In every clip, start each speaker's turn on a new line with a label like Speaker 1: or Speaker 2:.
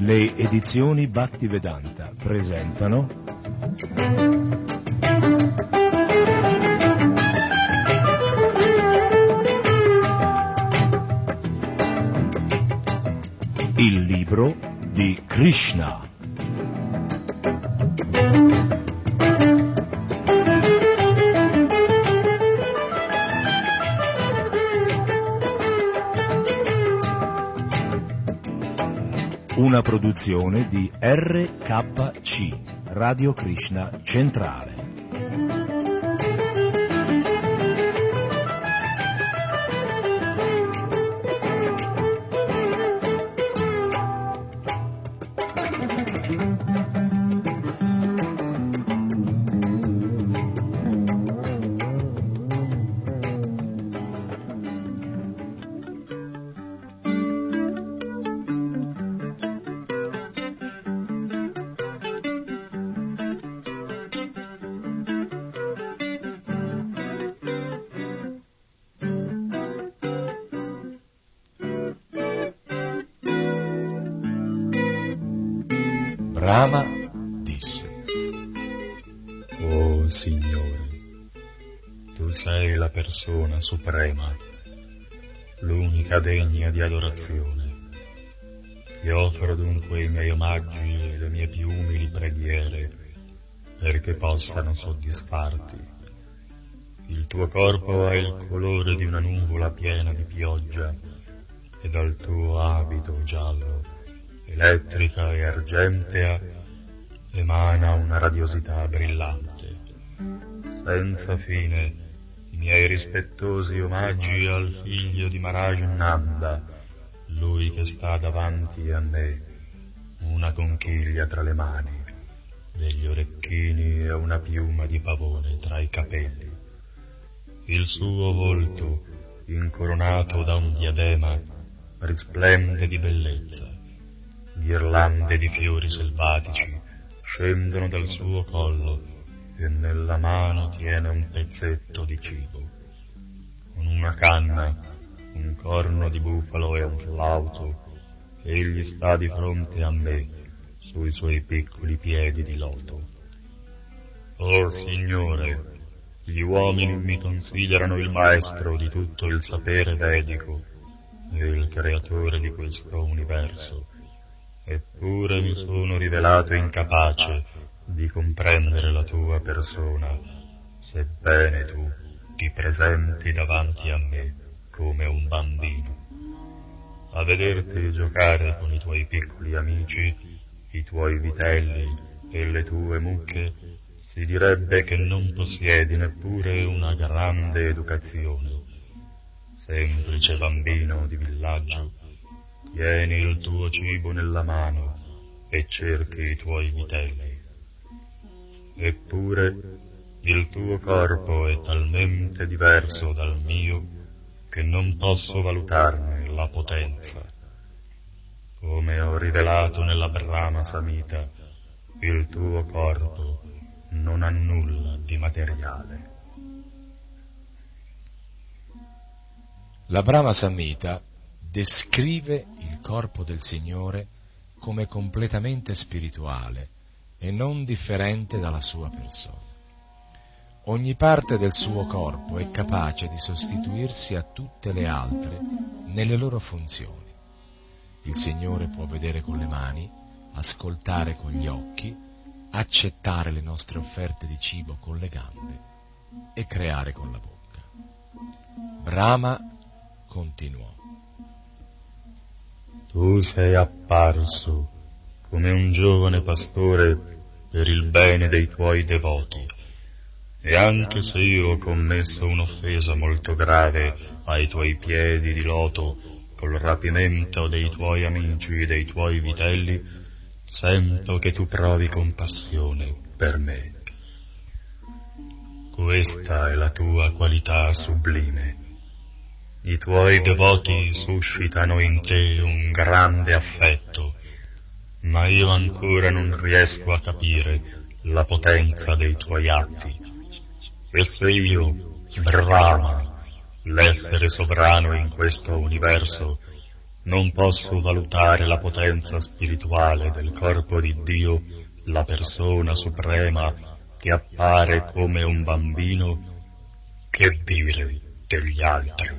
Speaker 1: Le edizioni Bhaktivedanta presentano il libro di Krishna. Una produzione di RKC, Radio Krishna Centrale. Brahma disse:
Speaker 2: O Signore, tu sei la persona suprema, l'unica degna di adorazione. Ti offro dunque i miei omaggi e le mie più umili preghiere perché possano soddisfarti. Il tuo corpo ha il colore di una nuvola piena di pioggia e dal tuo abito giallo, elettrica e argentea, emana una radiosità brillante. Senza fine i miei rispettosi omaggi al figlio di Maharaj Nanda, lui che sta davanti a me, una conchiglia tra le mani, degli orecchini e una piuma di pavone tra i capelli. Il suo volto, incoronato da un diadema, risplende di bellezza. Ghirlande di fiori selvatici scendono dal suo collo e nella mano tiene un pezzetto di cibo. Con una canna, un corno di bufalo e un flauto, egli sta di fronte a me sui suoi piccoli piedi di loto. Oh Signore, gli uomini mi considerano il maestro di tutto il sapere vedico e il creatore di questo universo. Eppure mi sono rivelato incapace di comprendere la tua persona, sebbene tu ti presenti davanti a me come un bambino. A vederti giocare con i tuoi piccoli amici, i tuoi vitelli e le tue mucche, si direbbe che non possiedi neppure una grande educazione. Semplice bambino di villaggio, tieni il tuo cibo nella mano e cerchi i tuoi vitelli. Eppure il tuo corpo è talmente diverso dal mio che non posso valutarne la potenza. Come ho rivelato nella Brahma Samhita, il tuo corpo non ha nulla di materiale.
Speaker 1: La Brahma Samhita descrive il corpo del Signore come completamente spirituale e non differente dalla sua persona. Ogni parte del suo corpo è capace di sostituirsi a tutte le altre nelle loro funzioni. Il Signore può vedere con le mani, ascoltare con gli occhi, accettare le nostre offerte di cibo con le gambe e creare con la bocca. Brahma continuò:
Speaker 2: Tu sei apparso come un giovane pastore per il bene dei tuoi devoti, e anche se io ho commesso un'offesa molto grave ai tuoi piedi di loto col rapimento dei tuoi amici e dei tuoi vitelli, sento che tu provi compassione per me. Questa è la tua qualità sublime. I tuoi devoti suscitano in te un grande affetto, ma io ancora non riesco a capire la potenza dei tuoi atti. E se io, Brahma, l'essere sovrano in questo universo, non posso valutare la potenza spirituale del corpo di Dio, la persona suprema che appare come un bambino, che dire degli altri?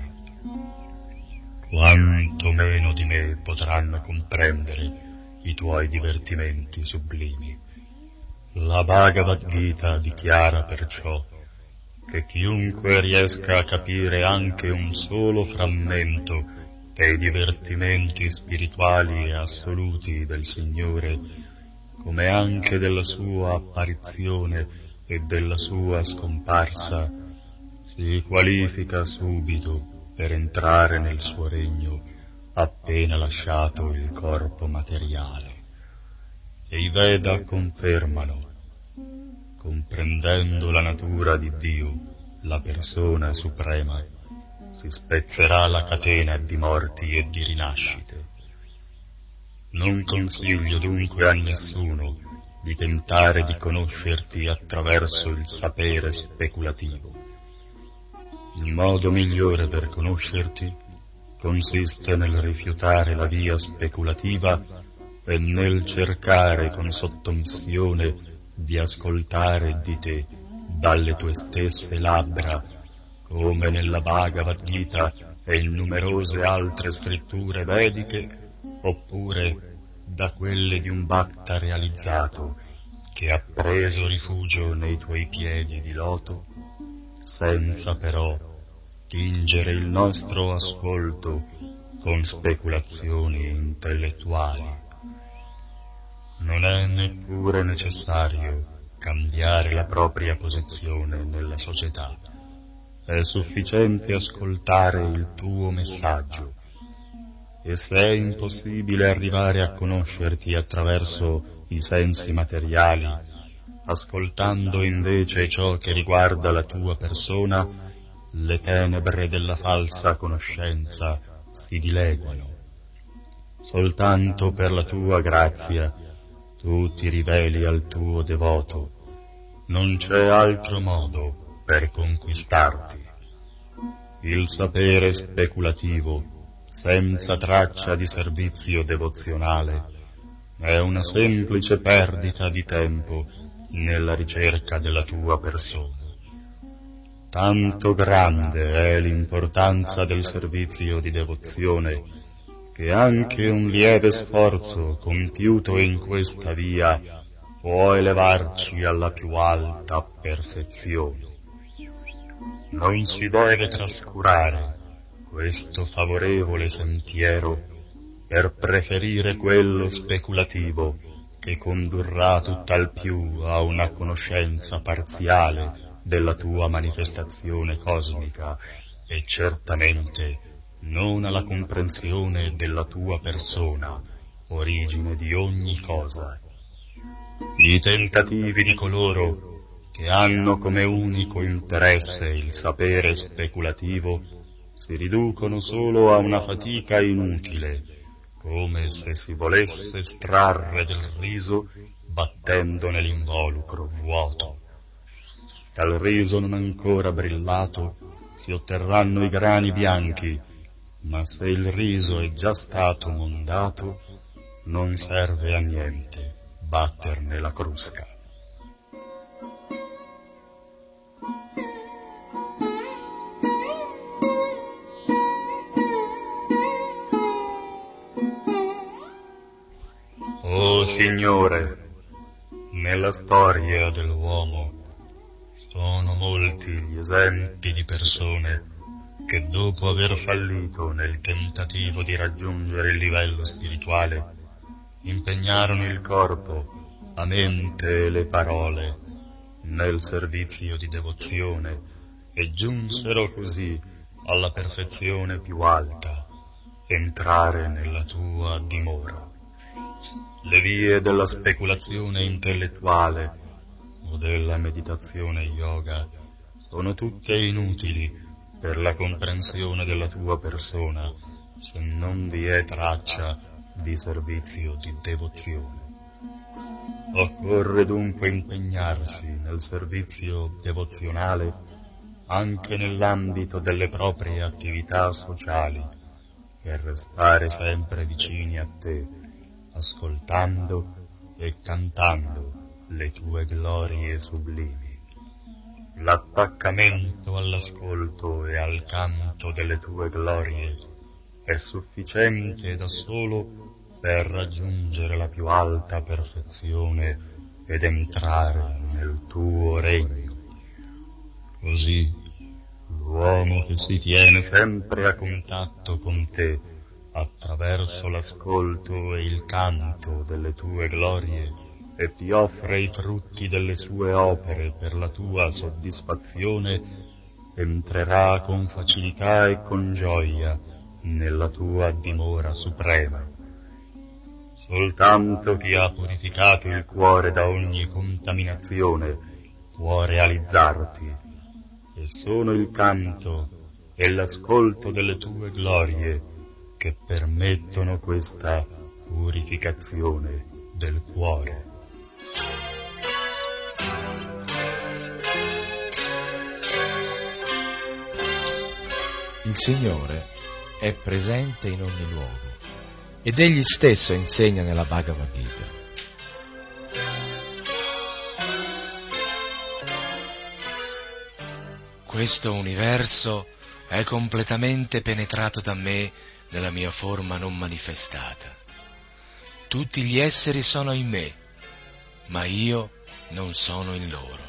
Speaker 2: Quanto meno di me potranno comprendere i tuoi divertimenti sublimi. La Bhagavad Gita dichiara perciò che chiunque riesca a capire anche un solo frammento dei divertimenti spirituali e assoluti del Signore, come anche della sua apparizione e della sua scomparsa, si qualifica subito per entrare nel suo regno appena lasciato il corpo materiale. E i Veda confermano: comprendendo la natura di Dio, la persona suprema, si spezzerà la catena di morti e di rinascite. Non consiglio dunque a nessuno di tentare di conoscerti attraverso il sapere speculativo. Il modo migliore per conoscerti consiste nel rifiutare la via speculativa e nel cercare con sottomissione di ascoltare di te dalle tue stesse labbra, come nella Bhagavad Gita e in numerose altre scritture vediche, oppure da quelle di un bhakta realizzato che ha preso rifugio nei tuoi piedi di loto, senza però tingere il nostro ascolto con speculazioni intellettuali. Non è neppure necessario cambiare la propria posizione nella società. È sufficiente ascoltare il tuo messaggio. E se è impossibile arrivare a conoscerti attraverso i sensi materiali, ascoltando invece ciò che riguarda la tua persona, le tenebre della falsa conoscenza si dileguano. Soltanto per la tua grazia tu ti riveli al tuo devoto. Non c'è altro modo per conquistarti. Il sapere speculativo, senza traccia di servizio devozionale, è una semplice perdita di tempo nella ricerca della tua persona. Tanto grande è l'importanza del servizio di devozione che anche un lieve sforzo compiuto in questa via può elevarci alla più alta perfezione. Non si deve trascurare questo favorevole sentiero per preferire quello speculativo che condurrà tutt'al più a una conoscenza parziale della tua manifestazione cosmica e certamente non alla comprensione della tua persona, origine di ogni cosa. I tentativi di coloro che hanno come unico interesse il sapere speculativo si riducono solo a una fatica inutile, come se si volesse estrarre del riso battendo nell'involucro vuoto. Dal riso non ancora brillato si otterranno i grani bianchi, ma se il riso è già stato mondato, non serve a niente batterne la crusca. O Signore, nella storia dell'uomo sono molti gli esempi di persone che dopo aver fallito nel tentativo di raggiungere il livello spirituale, impegnarono il corpo, la mente e le parole nel servizio di devozione e giunsero così alla perfezione più alta, entrare nella tua dimora. Le vie della speculazione intellettuale o della meditazione yoga sono tutte inutili per la comprensione della tua persona, se non vi è traccia di servizio di devozione. Occorre dunque impegnarsi nel servizio devozionale anche nell'ambito delle proprie attività sociali, per restare sempre vicini a te, ascoltando e cantando le tue glorie sublimi. L'attaccamento all'ascolto e al canto delle tue glorie è sufficiente da solo per raggiungere la più alta perfezione ed entrare nel tuo regno. Così l'uomo che si tiene sempre a contatto con te attraverso l'ascolto e il canto delle tue glorie e ti offre i frutti delle sue opere per la tua soddisfazione, entrerà con facilità e con gioia nella tua dimora suprema. Soltanto chi ha purificato il cuore da ogni contaminazione può realizzarti, e sono il canto e l'ascolto delle tue glorie che permettono questa purificazione del cuore.
Speaker 1: Il Signore è presente in ogni luogo ed Egli stesso insegna nella Bhagavad Gita. Questo universo è completamente penetrato da me nella mia forma non manifestata. Tutti gli esseri sono in me, ma io non sono in loro.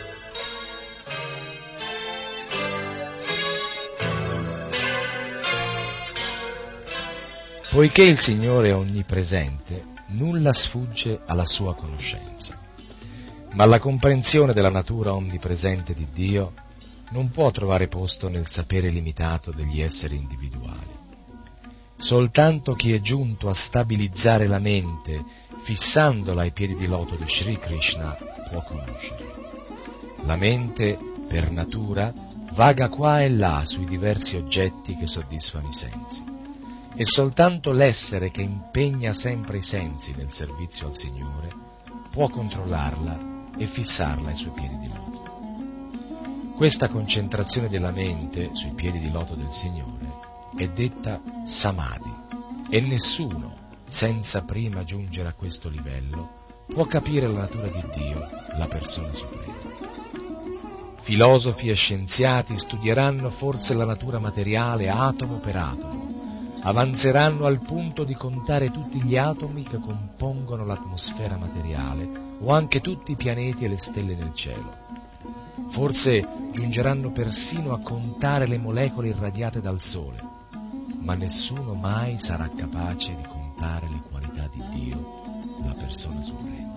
Speaker 1: Poiché il Signore è onnipresente, nulla sfugge alla sua conoscenza. Ma la comprensione della natura onnipresente di Dio non può trovare posto nel sapere limitato degli esseri individuali. Soltanto chi è giunto a stabilizzare la mente, fissandola ai piedi di loto di Sri Krishna, può conoscere. La mente, per natura, vaga qua e là sui diversi oggetti che soddisfano i sensi. E soltanto l'essere che impegna sempre i sensi nel servizio al Signore può controllarla e fissarla ai suoi piedi di loto. Questa concentrazione della mente sui piedi di loto del Signore è detta Samadhi e nessuno, senza prima giungere a questo livello, può capire la natura di Dio, la persona suprema. Filosofi e scienziati studieranno forse la natura materiale atomo per atomo, avanzeranno al punto di contare tutti gli atomi che compongono l'atmosfera materiale o anche tutti i pianeti e le stelle nel cielo. Forse giungeranno persino a contare le molecole irradiate dal Sole, ma nessuno mai sarà capace di contare le qualità di Dio, la persona suprema.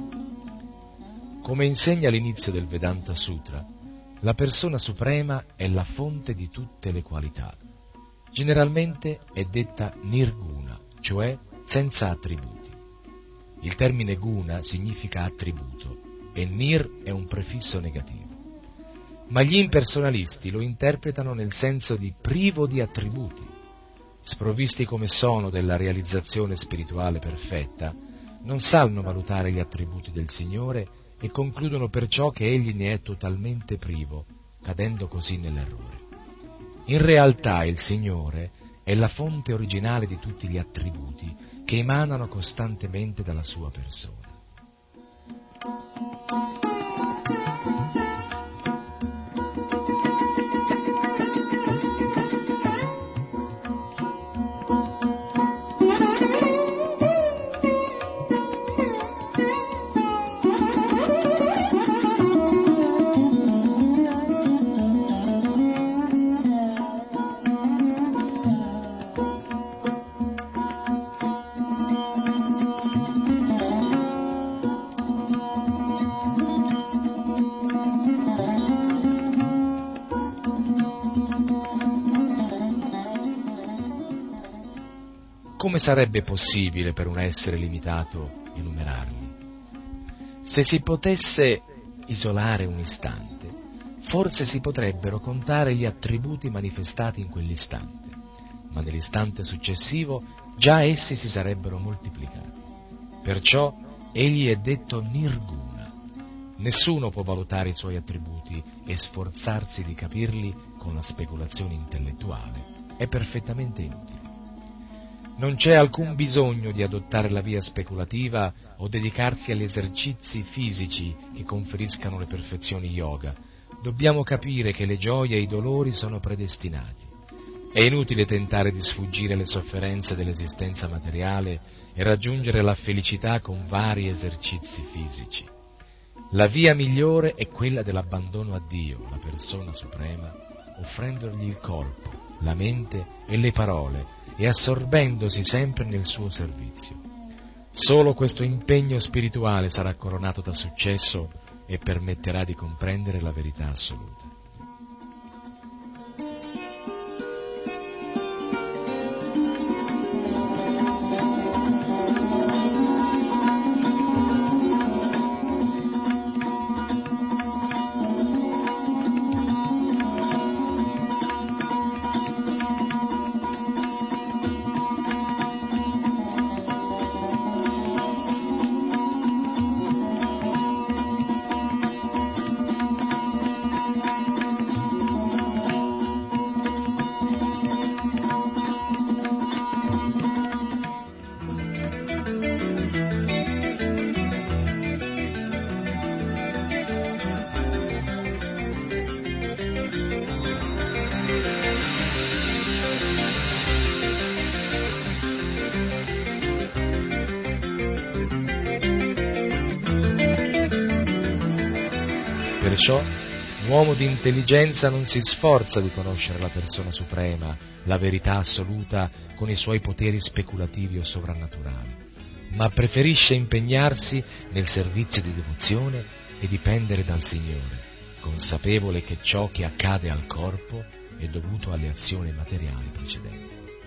Speaker 1: Come insegna l'inizio del Vedanta Sutra, la persona suprema è la fonte di tutte le qualità. Generalmente è detta nirguna, cioè senza attributi. Il termine guna significa attributo e nir è un prefisso negativo. Ma gli impersonalisti lo interpretano nel senso di privo di attributi. Sprovvisti come sono della realizzazione spirituale perfetta, non sanno valutare gli attributi del Signore e concludono perciò che Egli ne è totalmente privo, cadendo così nell'errore. In realtà il Signore è la fonte originale di tutti gli attributi che emanano costantemente dalla sua persona. Come sarebbe possibile per un essere limitato enumerarli? Se si potesse isolare un istante, forse si potrebbero contare gli attributi manifestati in quell'istante, ma nell'istante successivo già essi si sarebbero moltiplicati. Perciò egli è detto nirguna. Nessuno può valutare i suoi attributi e sforzarsi di capirli con la speculazione intellettuale. È perfettamente inutile. Non c'è alcun bisogno di adottare la via speculativa o dedicarsi agli esercizi fisici che conferiscano le perfezioni yoga. Dobbiamo capire che le gioie e i dolori sono predestinati. È inutile tentare di sfuggire alle sofferenze dell'esistenza materiale e raggiungere la felicità con vari esercizi fisici. La via migliore è quella dell'abbandono a Dio, la persona suprema, offrendogli il corpo, la mente e le parole e assorbendosi sempre nel suo servizio. Solo questo impegno spirituale sarà coronato da successo e permetterà di comprendere la verità assoluta. Perciò l'uomo di intelligenza non si sforza di conoscere la persona suprema, la verità assoluta con i suoi poteri speculativi o sovrannaturali, ma preferisce impegnarsi nel servizio di devozione e dipendere dal Signore, consapevole che ciò che accade al corpo è dovuto alle azioni materiali precedenti.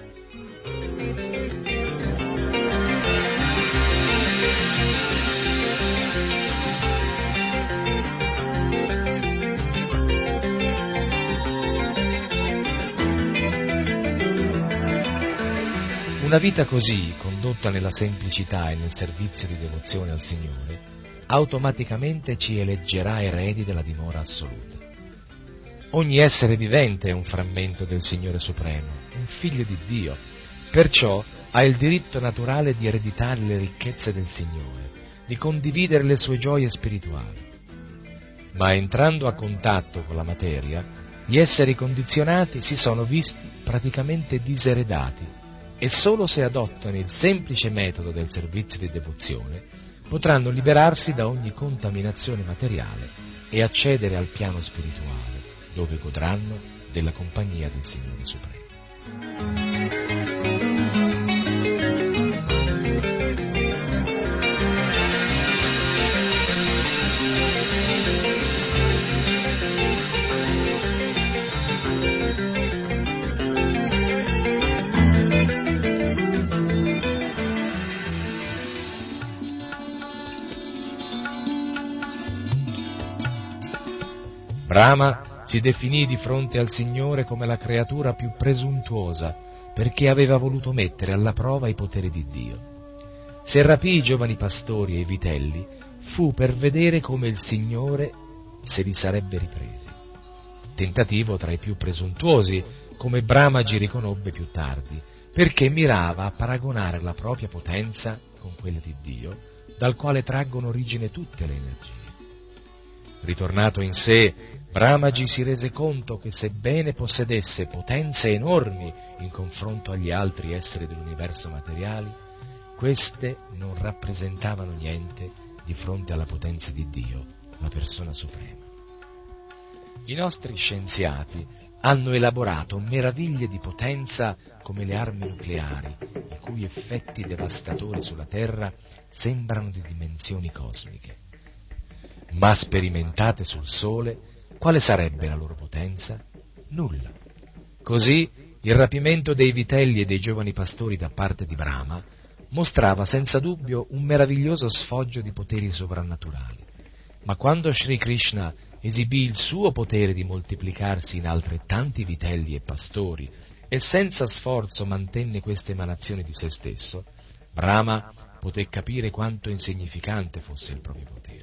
Speaker 1: Una vita così, condotta nella semplicità e nel servizio di devozione al Signore, automaticamente ci eleggerà eredi della dimora assoluta. Ogni essere vivente è un frammento del Signore Supremo, un figlio di Dio, perciò ha il diritto naturale di ereditare le ricchezze del Signore, di condividere le sue gioie spirituali. Ma entrando a contatto con la materia, gli esseri condizionati si sono visti praticamente diseredati e solo se adottano il semplice metodo del servizio di devozione potranno liberarsi da ogni contaminazione materiale e accedere al piano spirituale, dove godranno della compagnia del Signore Supremo. Brahma si definì di fronte al Signore come la creatura più presuntuosa, perché aveva voluto mettere alla prova i poteri di Dio. Se rapì i giovani pastori e i vitelli, fu per vedere come il Signore se li sarebbe ripresi. Tentativo tra i più presuntuosi, come Brahmaji riconobbe più tardi, perché mirava a paragonare la propria potenza con quella di Dio, dal quale traggono origine tutte le energie. Ritornato in sé, Brahmaji si rese conto che sebbene possedesse potenze enormi in confronto agli altri esseri dell'universo materiali, queste non rappresentavano niente di fronte alla potenza di Dio, la persona suprema. I nostri scienziati hanno elaborato meraviglie di potenza come le armi nucleari, i cui effetti devastatori sulla Terra sembrano di dimensioni cosmiche. Ma sperimentate sul Sole, quale sarebbe la loro potenza? Nulla. Così il rapimento dei vitelli e dei giovani pastori da parte di Brahma mostrava senza dubbio un meraviglioso sfoggio di poteri sovrannaturali. Ma quando Sri Krishna esibì il suo potere di moltiplicarsi in altrettanti vitelli e pastori e senza sforzo mantenne queste emanazioni di se stesso, Brahma poté capire quanto insignificante fosse il proprio potere.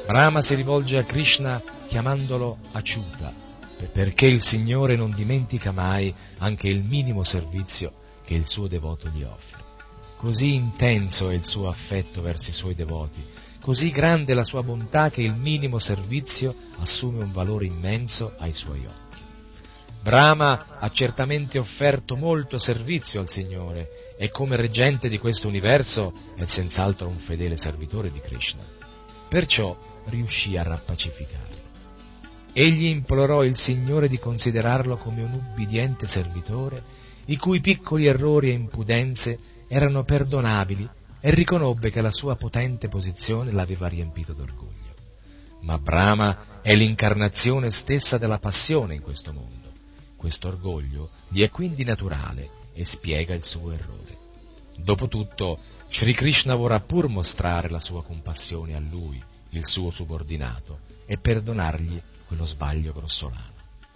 Speaker 1: Brahma si rivolge a Krishna chiamandolo Achyuta, perché il Signore non dimentica mai anche il minimo servizio che il suo devoto gli offre. Così intenso è il suo affetto verso i suoi devoti, così grande la sua bontà che il minimo servizio assume un valore immenso ai suoi occhi. Brahma ha certamente offerto molto servizio al Signore e come reggente di questo universo è senz'altro un fedele servitore di Krishna. Perciò riuscì a rappacificarlo. Egli implorò il Signore di considerarlo come un ubbidiente servitore, i cui piccoli errori e impudenze erano perdonabili, e riconobbe che la sua potente posizione l'aveva riempito d'orgoglio. Ma Brahma è l'incarnazione stessa della passione in questo mondo. Questo orgoglio gli è quindi naturale e spiega il suo errore. Dopotutto, Sri Krishna vorrà pur mostrare la sua compassione a lui, il suo subordinato, e perdonargli quello sbaglio grossolano.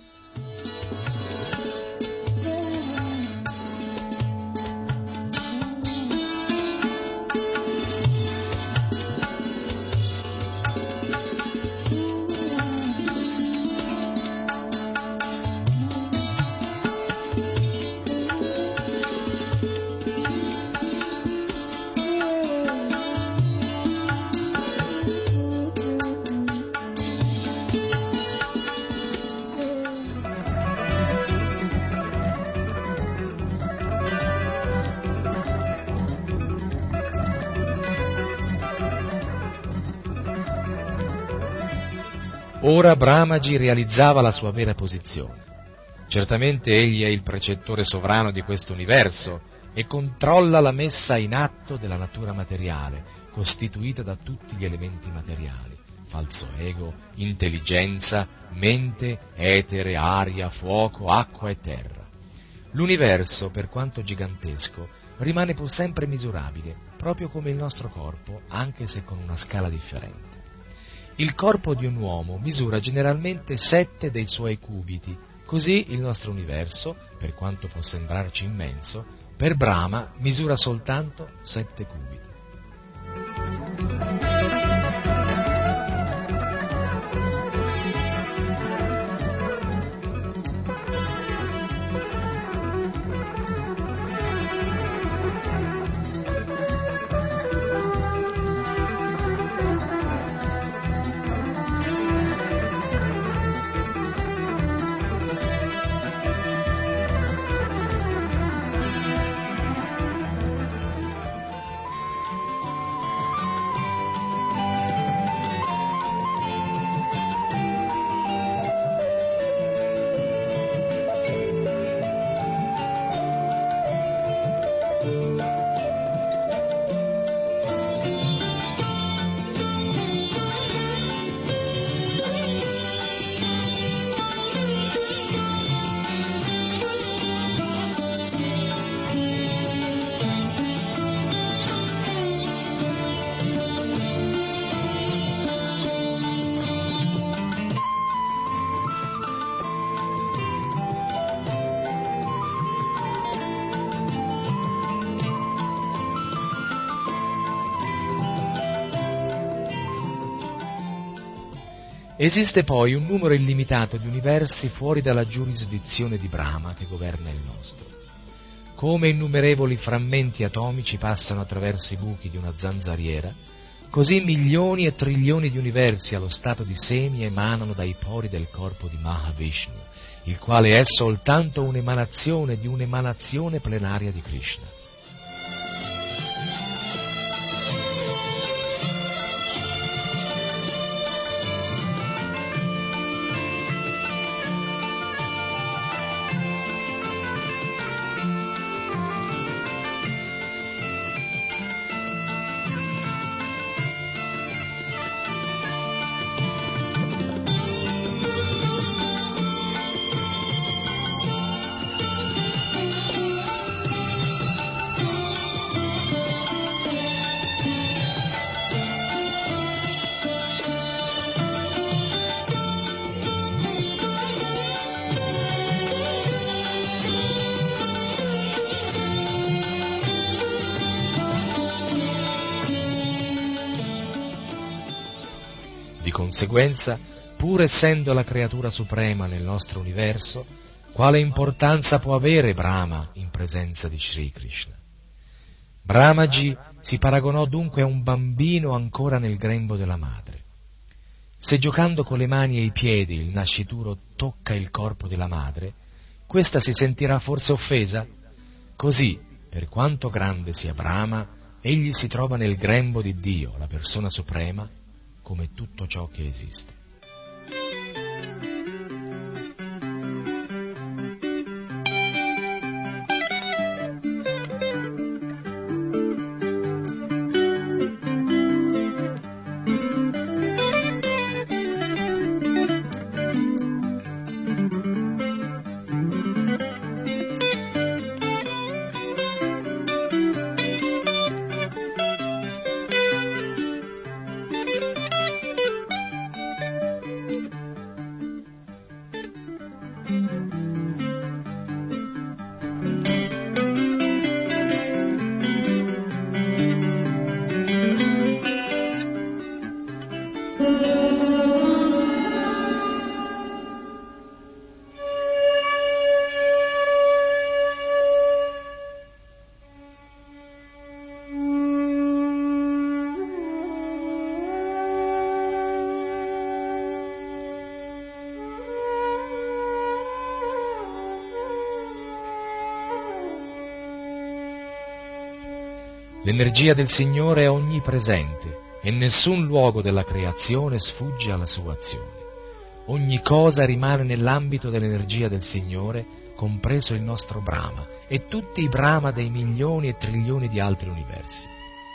Speaker 1: Ora Brahmaji realizzava la sua vera posizione. Certamente egli è il precettore sovrano di questo universo e controlla la messa in atto della natura materiale, costituita da tutti gli elementi materiali: falso ego, intelligenza, mente, etere, aria, fuoco, acqua e terra. L'universo, per quanto gigantesco, rimane pur sempre misurabile, proprio come il nostro corpo, anche se con una scala differente. Il corpo di un uomo misura generalmente 7 dei suoi cubiti, così il nostro universo, per quanto può sembrarci immenso, per Brahma misura soltanto 7 cubiti. Esiste poi un numero illimitato di universi fuori dalla giurisdizione di Brahma che governa il nostro. Come innumerevoli frammenti atomici passano attraverso i buchi di una zanzariera, così milioni e trilioni di universi allo stato di semi emanano dai pori del corpo di Mahavishnu, il quale è soltanto un'emanazione di un'emanazione plenaria di Krishna. Di conseguenza, pur essendo la creatura suprema nel nostro universo, quale importanza può avere Brahma in presenza di Sri Krishna? Brahmaji si paragonò dunque a un bambino ancora nel grembo della madre. Se giocando con le mani e i piedi il nascituro tocca il corpo della madre, questa si sentirà forse offesa? Così, per quanto grande sia Brahma, egli si trova nel grembo di Dio, la persona suprema, come tutto ciò che esiste. L'energia del Signore è onnipresente e nessun luogo della creazione sfugge alla sua azione. Ogni cosa rimane nell'ambito dell'energia del Signore, compreso il nostro Brahma e tutti i Brahma dei milioni e trilioni di altri universi.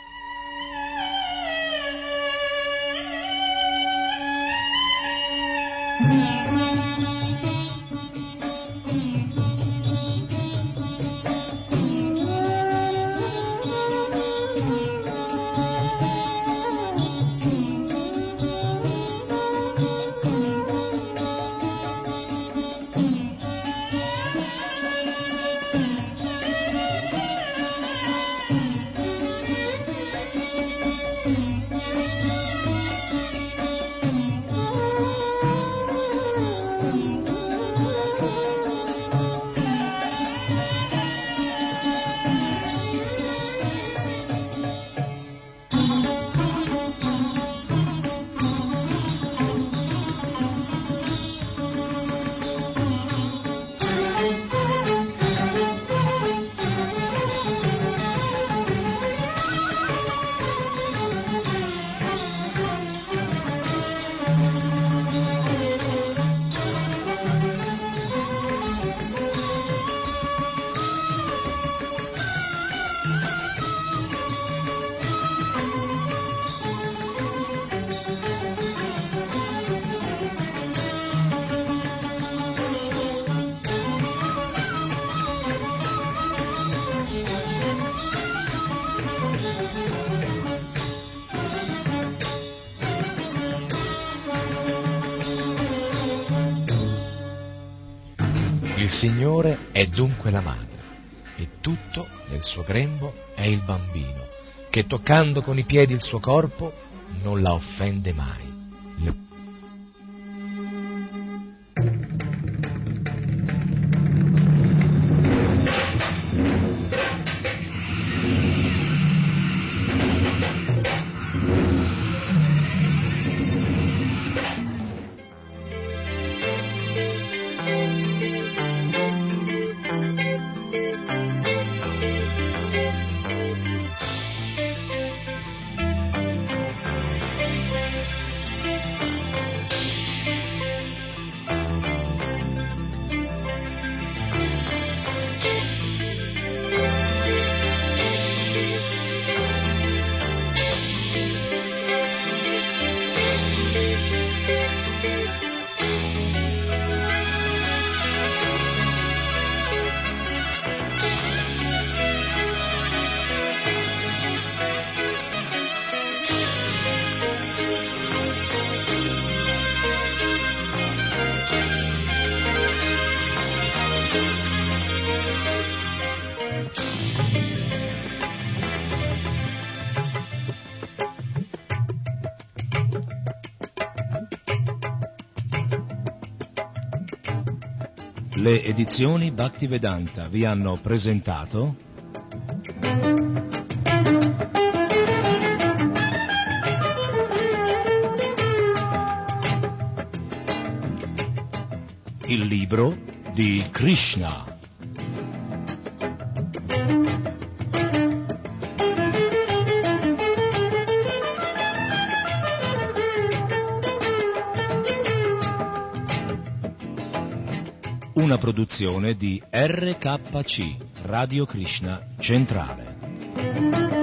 Speaker 1: Il Signore è dunque la madre, e tutto nel suo grembo è il bambino, che toccando con i piedi il suo corpo non la offende mai.
Speaker 3: Le edizioni Bhaktivedanta vi hanno presentato il libro di Krishna. Una produzione di RKC, Radio Krishna Centrale.